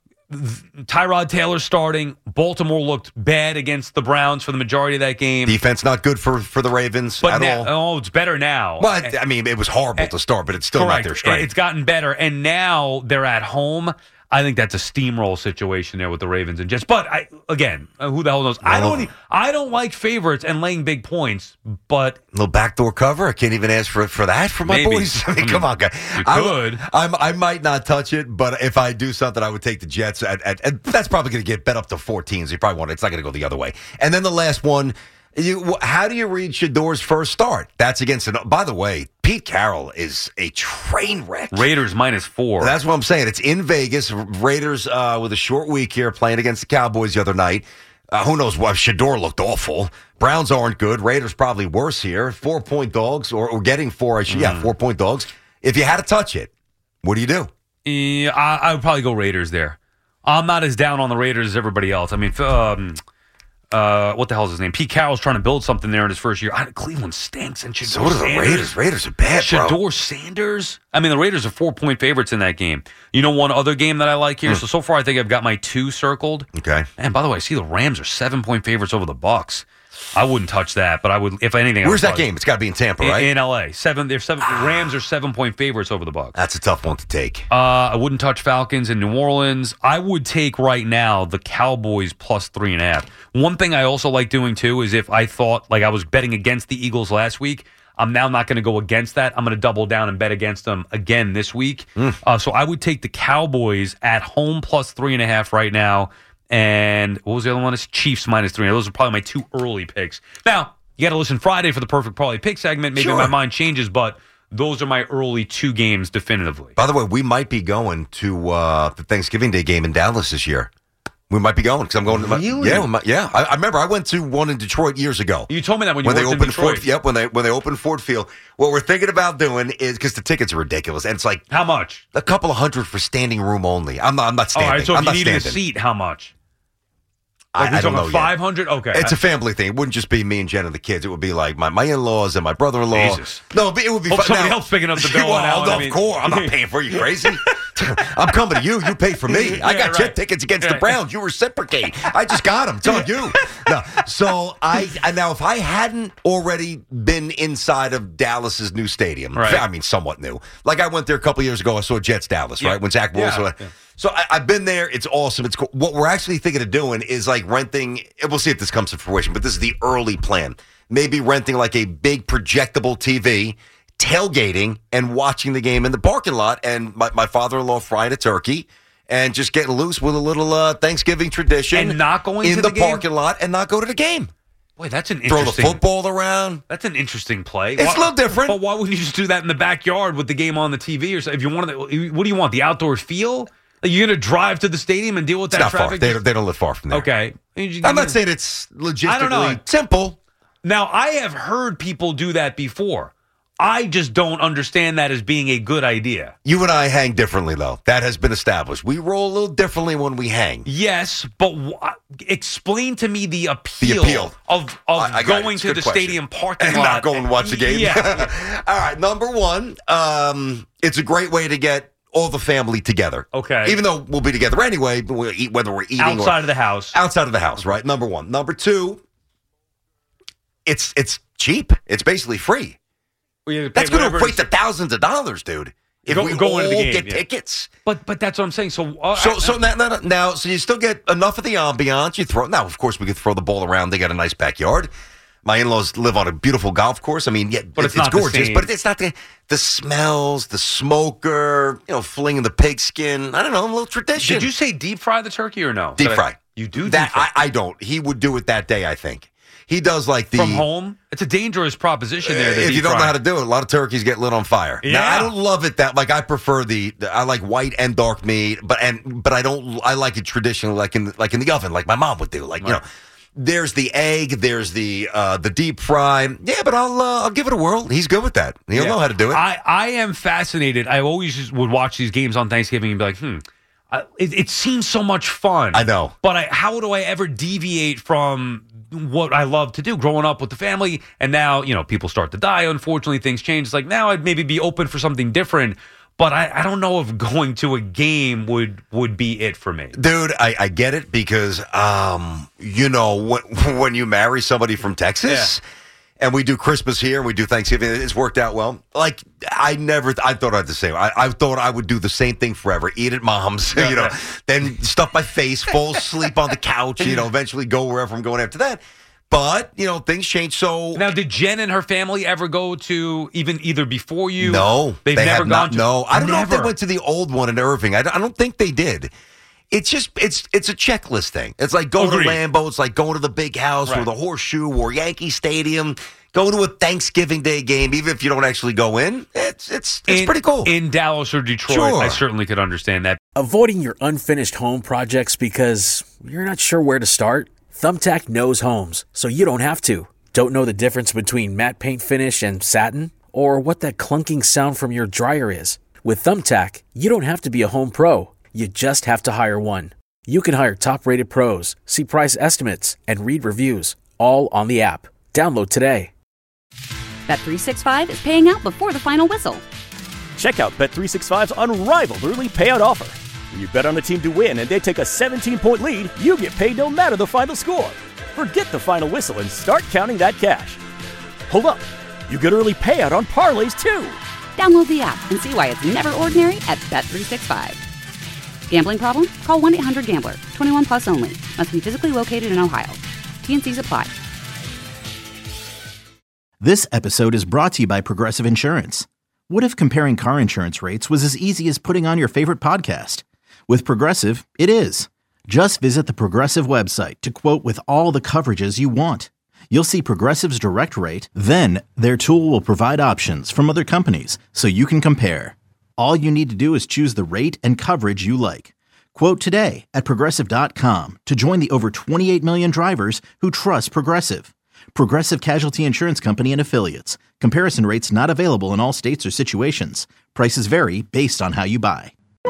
Tyrod Taylor starting. Baltimore looked bad against the Browns for the majority of that game. Defense not good for, for the Ravens but at now, all. oh, it's better now. Well, I mean, it was horrible to start, but it's still Correct. not their strength. It's gotten better, and now they're at home. I think that's a steamroll situation there with the Ravens and Jets. But I, again, uh, who the hell knows? I don't. e- I don't like favorites and laying big points, but little backdoor cover. I can't even ask for for that for my Maybe. boys. I mean, I mean, come on, guy. you I, could. I'm, I might not touch it, but if I do something, I would take the Jets. At, at, and that's probably going to get bet up to fourteen. So you probably want it. It's not going to go the other way. And then the last one. You, how do you read Shador's first start? That's against an. By the way, Pete Carroll is a train wreck. Raiders minus four. That's what I'm saying. It's in Vegas. Raiders uh, with a short week here playing against the Cowboys the other night. Uh, who knows what? Shador looked awful. Browns aren't good. Raiders probably worse here. Four point dogs, or, or getting four. I should, Yeah, four point dogs. If you had to touch it, what do you do? Yeah, I, I would probably go Raiders there. I'm not as down on the Raiders as everybody else. I mean, um, uh, what the hell is his name? Pete Carroll's trying to build something there in his first year. I, Cleveland stinks, and Shador So do the Sanders. Raiders. Raiders are bad, bro. Shador Sanders. I mean, the Raiders are four point favorites in that game. You know, one other game that I like here. Hmm. So so far, I think I've got my two circled. Okay. And by the way, I see the Rams are seven point favorites over the Bucks. I wouldn't touch that, but I would, if anything. I Where's would that probably- game? It's got to be in Tampa, In, right? in L A. Seven. They're seven. The Rams are seven point favorites over the Bucks. That's a tough one to take. Uh, I wouldn't touch Falcons in New Orleans. I would take right now the Cowboys plus three and a half. One thing I also like doing too is if I thought like I was betting against the Eagles last week, I'm now not going to go against that. I'm going to double down and bet against them again this week. Mm. Uh, so I would take the Cowboys at home plus three and a half right now. And what was the other one? It's Chiefs minus three. Those are probably my two early picks. Now, you got to listen Friday for the Perfect Parlay Pick segment. Maybe Sure. my mind changes, but those are my early two games definitively. By the way, we might be going to uh, the Thanksgiving Day game in Dallas this year. We might be going because I'm going to. Really? Yeah, we might- yeah. I, I remember I went to one in Detroit years ago. You told me that when you when they worked in opened Detroit. Ford. Yep, when they when they opened Ford Field. What we're thinking about doing is because the tickets are ridiculous, and it's like How much? a couple of hundred for standing room only. I'm not. I'm not All standing. right, so I'm if you not needed standing. a seat, how much? I, Like we're I don't talking know yet. five hundred? Okay. It's a family thing. It wouldn't just be me and Jen and the kids. It would be like my, my in-laws and my brother-in-law. Jesus. No, but it would be Hope fun. somebody Now- else picking up the bill on well, that one, I of mean- course. I'm not paying for you, crazy. I'm coming to you. You pay for me. I Yeah, got jet right. tickets against the Yeah. Browns. You reciprocate. I just got them. It's on you. No. So I, I now if I hadn't already been inside of Dallas's new stadium, Right. I mean somewhat new. Like I went there a couple years ago. I saw Jets Dallas, Yeah. right? When Zach Wilson. Yeah. Yeah. So I, I've been there. It's awesome. It's cool. What we're actually thinking of doing is like renting. and We'll see if this comes to fruition, but this is the early plan. Maybe renting like a big projectable T V, tailgating, and watching the game in the parking lot. And my, my father-in-law frying a turkey, and just getting loose with a little uh, Thanksgiving tradition. And not going in to the, the game? parking lot and not go to the game. Boy, that's an Throw interesting... the football around. That's an interesting play. It's why, a little different. But why wouldn't you just do that in the backyard with the game on the T V? Or something? If you want to, what do you want? The outdoor feel? Are you going to drive to the stadium and deal with It's that not traffic? far. They, don't- they don't live far from there. Okay. I'm not saying it's I don't know. logistically simple. Now, I have heard people do that before. I just don't understand that as being a good idea. You and I hang differently, though. That has been established. We roll a little differently when we hang. Yes, but w- explain to me the appeal, The appeal. of, of I- I got it. going It's a to good the question. stadium parking And lot. not going to watch the game. Yeah. All right, number one, um, it's a great way to get all the family together. Okay. Even though we'll be together anyway, but we'll eat, whether we're eating Outside or of the house. outside of the house, right? Number one. Number two, it's it's cheap. It's basically free. We pay That's going to whatever equate to thousands of dollars, dude. If Go- we going all to the game, get yeah. tickets. But but that's what I'm saying. So uh, So I- so now, now, now so you still get enough of the ambiance. You throw now, of course, we could throw the ball around. They got a nice backyard. My in-laws live on a beautiful golf course. I mean, yeah, But it's, it's not the gorgeous, same. but it's not the the smells, the smoker, you know, flinging the pigskin. I don't know, a little tradition. Did you say deep fry the turkey or no? deep Did I- fry? You do that? deep fry. I, I don't. He would do it that day. I think he does like the From home? It's a dangerous proposition there. the if deep you don't know fry. how to do it, a lot of turkeys get lit on fire. Now, Yeah. I don't love it that like I prefer the, the I like white and dark meat, but and but I don't I like it traditionally like in like in the oven, like my mom would do. Like you know, there's the egg, there's the uh, the deep fry. Yeah, but I'll uh, I'll give it a whirl. He's good with that. He'll Yeah. know how to do it. I, I am fascinated. I always just would watch these games on Thanksgiving and be like, hmm, I, it, it seems so much fun. I know. But I, how do I ever deviate from what I love to do growing up with the family? And now, you know, people start to die. Unfortunately, things change. It's like now I'd maybe be open for something different. But I, I don't know if going to a game would, would be it for me. Dude, I, I get it because, um, you know, when, when you marry somebody from Texas and we do Christmas here and we do Thanksgiving, it's worked out well. Like, I never, I thought I'd the same. I, I thought I would do the same thing forever. Eat at mom's, you know, then stuff my face, fall asleep on the couch, you know, eventually go wherever I'm going after that. But, you know, things change. So Now, did Jen and her family ever go to even either before you? No, They've they never have gone not, to. No, I don't know if they Never. went to the old one in Irving. I don't, I don't think they did. It's just it's it's a checklist thing. It's like going Agreed. to Lambeau. It's like going to the big house or Right. the Horseshoe or Yankee Stadium. Go to a Thanksgiving Day game, even if you don't actually go in. It's it's it's in, pretty cool. In Dallas or Detroit, Sure. I certainly could understand that. Avoiding your unfinished home projects because you're not sure where to start? Thumbtack knows homes, so you don't have to. Don't know the difference between matte paint finish and satin? Or what that clunking sound from your dryer is? With Thumbtack, you don't have to be a home pro. You just have to hire one. You can hire top-rated pros, see price estimates, and read reviews, all on the app. Download today. Bet three sixty-five is paying out before the final whistle. Check out Bet three sixty-five's unrivaled early payout offer. When you bet on a team to win and they take a seventeen-point lead, you get paid no matter the final score. Forget the final whistle and start counting that cash. Hold up. You get early payout on parlays, too. Download the app and see why it's never ordinary at Bet three sixty-five. Gambling problem? Call one eight hundred gambler. twenty-one plus only. Must be physically located in Ohio. T N Cs apply. This episode is brought to you by Progressive Insurance. What if comparing car insurance rates was as easy as putting on your favorite podcast? With Progressive, it is. Just visit the Progressive website to quote with all the coverages you want. You'll see Progressive's direct rate, then their tool will provide options from other companies so you can compare. All you need to do is choose the rate and coverage you like. Quote today at Progressive dot com to join the over twenty-eight million drivers who trust Progressive. Progressive Casualty Insurance Company and Affiliates. Comparison rates not available in all states or situations. Prices vary based on how you buy.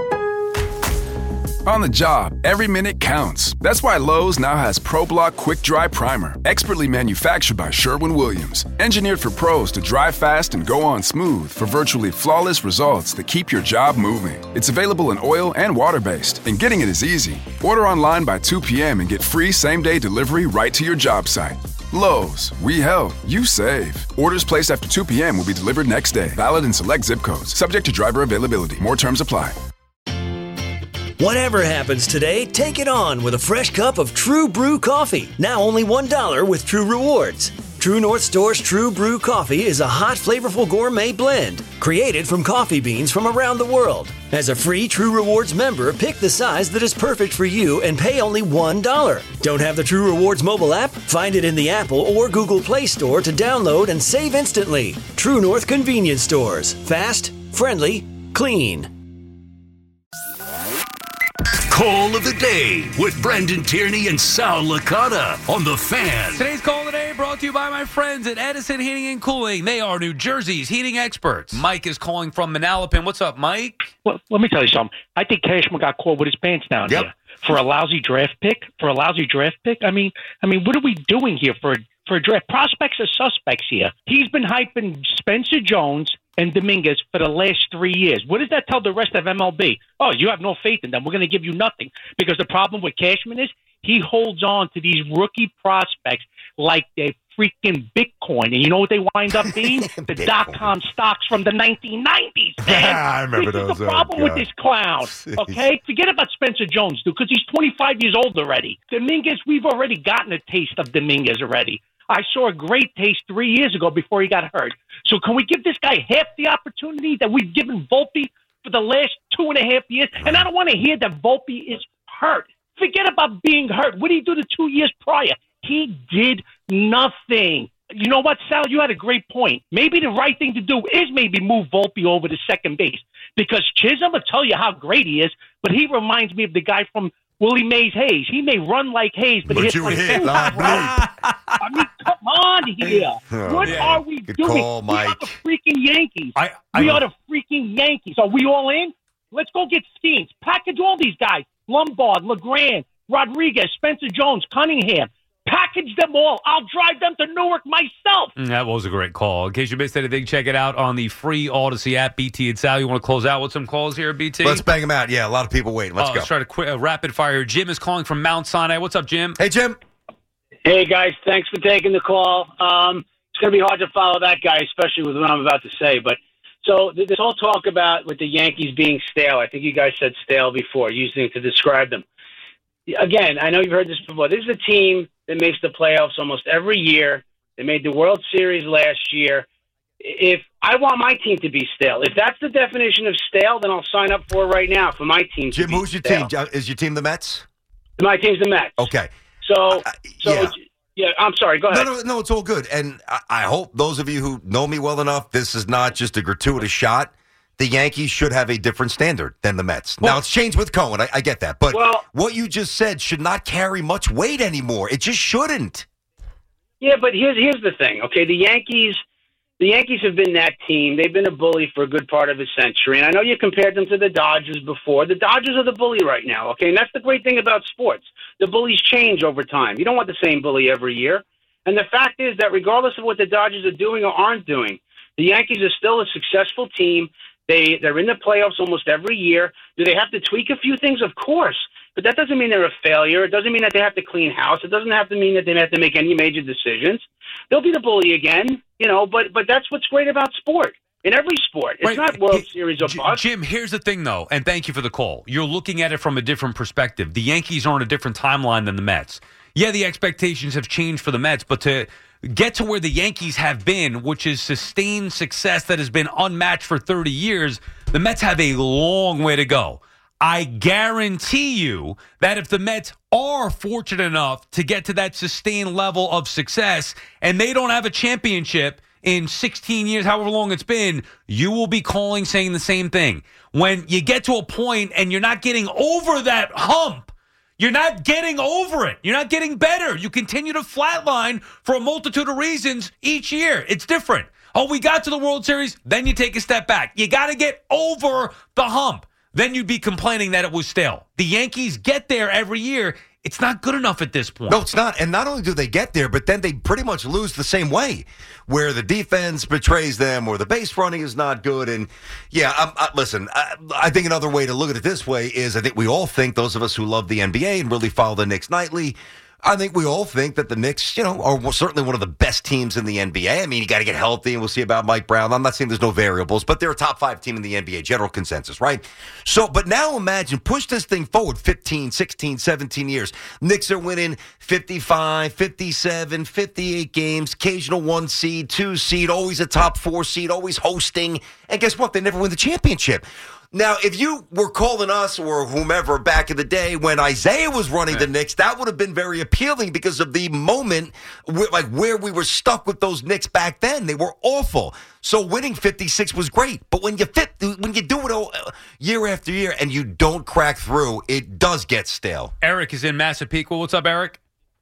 On the job, every minute counts. That's why Lowe's now has ProBlock Quick Dry Primer, expertly manufactured by Sherwin-Williams. Engineered for pros to dry fast and go on smooth for virtually flawless results that keep your job moving. It's available in oil and water-based, and getting it is easy. Order online by two p.m. and get free same-day delivery right to your job site. Lowe's, we help, you save. Orders placed after two p.m. will be delivered next day. Valid in select zip codes. Subject to driver availability. More terms apply. Whatever happens today, take it on with a fresh cup of True Brew coffee. Now only one dollar with True Rewards. True North Store's True Brew Coffee is a hot, flavorful gourmet blend created from coffee beans from around the world. As a free True Rewards member, pick the size that is perfect for you and pay only one dollar. Don't have the True Rewards mobile app? Find it in the Apple or Google Play Store to download and save instantly. True North Convenience Stores. Fast, friendly, clean. Call of the Day with Brendan Tierney and Sal Licata on The Fan. Today's Call of the Day brought to you by my friends at Edison Heating and Cooling. They are New Jersey's heating experts. Mike is calling from Manalapan. What's up, Mike? Well, let me tell you something. I think Cashman got caught with his pants down Yep. here for a lousy draft pick. For a lousy draft pick, I mean, I mean, what are we doing here for for a draft? Prospects are suspects here. He's been hyping Spencer Jones and Dominguez for the last three years. What does that tell the rest of M L B? Oh, you have no faith in them. We're going to give you nothing. Because the problem with Cashman is he holds on to these rookie prospects like they're freaking Bitcoin. And you know what they wind up being? The dot-com stocks from the nineteen nineties, man. I remember this those. is the problem oh, with this clown, okay? Forget about Spencer Jones, dude, because he's twenty-five years old already. Dominguez, we've already gotten a taste of Dominguez already. I saw a great taste three years ago before he got hurt. So can we give this guy half the opportunity that we've given Volpe for the last two and a half years? And I don't want to hear that Volpe is hurt. Forget about being hurt. What did he do the two years prior? He did nothing. You know what, Sal? You had a great point. Maybe the right thing to do is maybe move Volpe over to second base because Chisholm will tell you how great he is, but he reminds me of the guy from Willie Mays Hayes. He may run like Hayes, but, But he hits you like hit Hayes. like I mean, come on here. Oh, what yeah. are we Good doing? call, We are Mike. the freaking Yankees. I, I we are the freaking Yankees. Are we all in? Let's go get Steens. Package all these guys. Lombard, LeGrand, Rodriguez, Spencer Jones, Cunningham. Package them all. I'll drive them to Newark myself. That was a great call. In case you missed anything, check it out on the free Odyssey app. B T and Sal, you want to close out with some calls here, B T? Let's bang them out. Yeah, a lot of people waiting. Let's Oh, go. Let's try to qu- uh, rapid fire. Jim is calling from Mount Sinai. What's up, Jim? Hey, Jim. Hey, guys. Thanks for taking the call. Um, it's going to be hard to follow that guy, especially with what I'm about to say. But so th- this whole talk about with the Yankees being stale, I think you guys said stale before, using it to describe them. Again, I know you've heard this before. This is a team that makes the playoffs almost every year. They made the World Series last year. If I want my team to be stale, if that's the definition of stale, then I'll sign up for it right now for my team. Jim, to be who's your stale. team? Is your team the Mets? My team's the Mets. Okay. So, so yeah. yeah. I'm sorry. Go ahead. No, no, no, it's all good. And I, I hope those of you who know me well enough, this is not just a gratuitous shot. The Yankees should have a different standard than the Mets. Well, now, it's changed with Cohen. I, I get that. But well, what you just said should not carry much weight anymore. It just shouldn't. Yeah, but here's here's the thing. Okay, the Yankees, the Yankees have been that team. They've been a bully for a good part of a century. And I know you compared them to the Dodgers before. The Dodgers are the bully right now. Okay, and that's the great thing about sports. The bullies change over time. You don't want the same bully every year. And the fact is that regardless of what the Dodgers are doing or aren't doing, the Yankees are still a successful team. They, they're in the playoffs almost every year. Do they have to tweak a few things? Of course. But that doesn't mean they're a failure. It doesn't mean that they have to clean house. It doesn't have to mean that they have to make any major decisions. They'll be the bully again, you know, but but that's what's great about sport. In every sport. It's Right. not World Hey, Series or J- bust. Jim, here's the thing, though, and thank you for the call. You're looking at it from a different perspective. The Yankees are on a different timeline than the Mets. Yeah, the expectations have changed for the Mets, but to get to where the Yankees have been, which is sustained success that has been unmatched for thirty years, the Mets have a long way to go. I guarantee you that if the Mets are fortunate enough to get to that sustained level of success and they don't have a championship in sixteen years, however long it's been, you will be calling saying the same thing. When you get to a point and you're not getting over that hump, you're not getting over it. You're not getting better. You continue to flatline for a multitude of reasons each year. It's different. Oh, we got to the World Series, then you take a step back. You got to get over the hump. Then you'd be complaining that it was stale. The Yankees get there every year. It's not good enough at this point. No, it's not. And not only do they get there, but then they pretty much lose the same way, where the defense betrays them or the base running is not good. And, yeah, um, uh, listen, I, I think another way to look at it this way is I think we all think, those of us who love the N B A and really follow the Knicks nightly, I think we all think that the Knicks, you know, are certainly one of the best teams in the N B A. I mean, you got to get healthy, and we'll see about Mike Brown. I'm not saying there's no variables, but they're a top five team in the N B A, general consensus, right? So, but now imagine, push this thing forward fifteen, sixteen, seventeen years. Knicks are winning fifty-five, fifty-seven, fifty-eight games, occasional one seed, two seed, always a top four seed, always hosting. And guess what? They never win the championship. Now, if you were calling us or whomever back in the day when Isaiah was running the Knicks, that would have been very appealing because of the moment, where, like where we were stuck with those Knicks back then. They were awful. So winning fifty-six was great, but when you fit, when you do it all, year after year and you don't crack through, it does get stale. Eric is in Massapequa. What's up, Eric?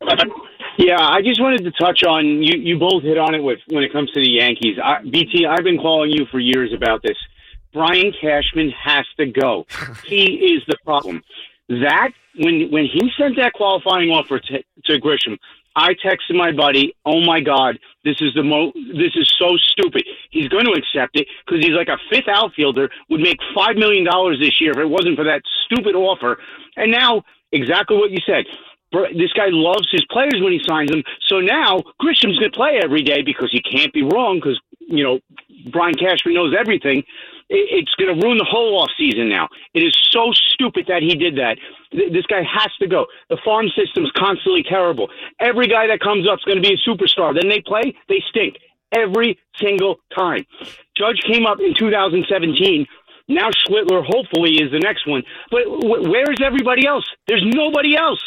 Yeah, I just wanted to touch on you. You both hit on it with when it comes to the Yankees. I, B T, I've been calling you for years about this. Brian Cashman has to go. He is the problem. That when when he sent that qualifying offer to, to Grisham, I texted my buddy, "Oh my God, this is the mo this is so stupid." He's going to accept it because he's like a fifth outfielder, would make five million dollars this year if it wasn't for that stupid offer. And now, exactly what you said. This guy loves his players when he signs them. So now Grisham's going to play every day because he can't be wrong because, you know, Brian Cashman knows everything. It's going to ruin the whole offseason now. It is so stupid that he did that. This guy has to go. The farm system's constantly terrible. Every guy that comes up is going to be a superstar. Then they play, they stink every single time. Judge came up in two thousand seventeen. Now Schlittler hopefully is the next one. But where is everybody else? There's nobody else.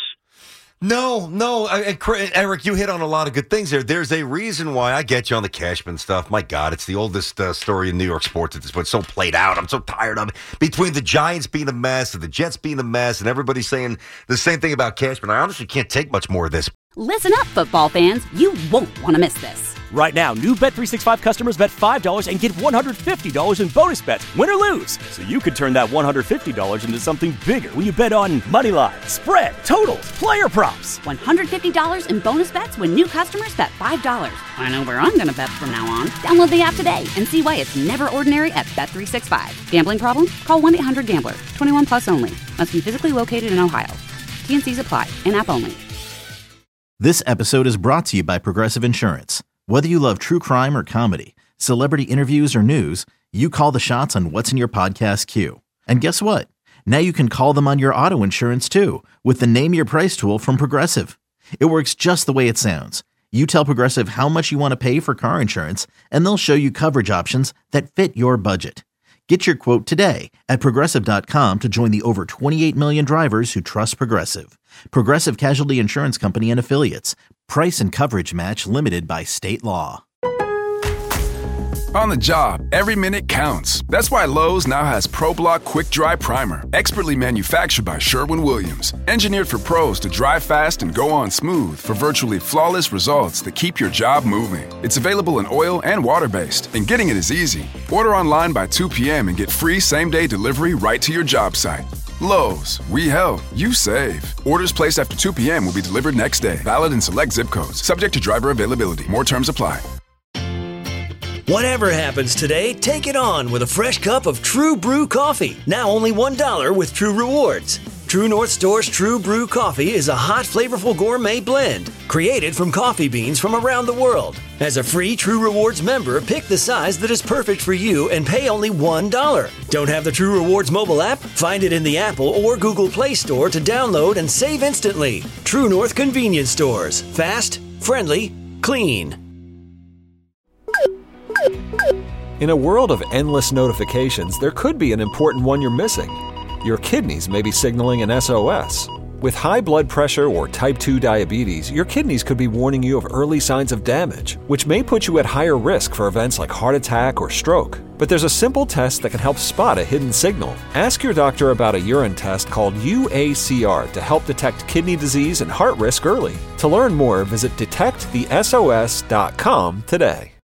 No, no, I, I, Eric, you hit on a lot of good things there. There's a reason why I get you on the Cashman stuff. My God, it's the oldest uh, story in New York sports at this point. It's so played out. I'm so tired of it. Between the Giants being a mess and the Jets being a mess and everybody saying the same thing about Cashman, I honestly can't take much more of this. Listen up, football fans. You won't want to miss this. Right now, new Bet three sixty-five customers bet five dollars and get one hundred fifty dollars in bonus bets, win or lose. So you could turn that one hundred fifty dollars into something bigger when you bet on money line, spread, totals, player props. one hundred fifty dollars in bonus bets when new customers bet five dollars. I know where I'm going to bet from now on. Download the app today and see why it's never ordinary at Bet three sixty-five. Gambling problem? Call one eight hundred gambler. twenty-one plus only. Must be physically located in Ohio. T N Cs apply. In-app only. This episode is brought to you by Progressive Insurance. Whether you love true crime or comedy, celebrity interviews or news, you call the shots on what's in your podcast queue. And guess what? Now you can call them on your auto insurance too with the Name Your Price tool from Progressive. It works just the way it sounds. You tell Progressive how much you want to pay for car insurance, and they'll show you coverage options that fit your budget. Get your quote today at Progressive dot com to join the over twenty-eight million drivers who trust Progressive. Progressive Casualty Insurance Company and Affiliates. Price and coverage match limited by state law. On the job, every minute counts. That's why Lowe's now has ProBlock Quick Dry Primer, expertly manufactured by Sherwin-Williams. Engineered for pros to dry fast and go on smooth for virtually flawless results that keep your job moving. It's available in oil and water-based, and getting it is easy. Order online by two p.m. and get free same-day delivery right to your job site. Lowe's, we help, you save. Orders placed after two p.m. will be delivered next day. Valid in select zip codes. Subject to driver availability. More terms apply. Whatever happens today, take it on with a fresh cup of True Brew coffee. Now only one dollar with True Rewards. True North Store's True Brew coffee is a hot, flavorful gourmet blend created from coffee beans from around the world. As a free True Rewards member, pick the size that is perfect for you and pay only one dollar. Don't have the True Rewards mobile app? Find it in the Apple or Google Play Store to download and save instantly. True North Convenience Stores. Fast, friendly, clean. In a world of endless notifications, there could be an important one you're missing. Your kidneys may be signaling an S O S. With high blood pressure or type two diabetes, your kidneys could be warning you of early signs of damage, which may put you at higher risk for events like heart attack or stroke. But there's a simple test that can help spot a hidden signal. Ask your doctor about a urine test called U A C R to help detect kidney disease and heart risk early. To learn more, visit detect the S O S dot com today.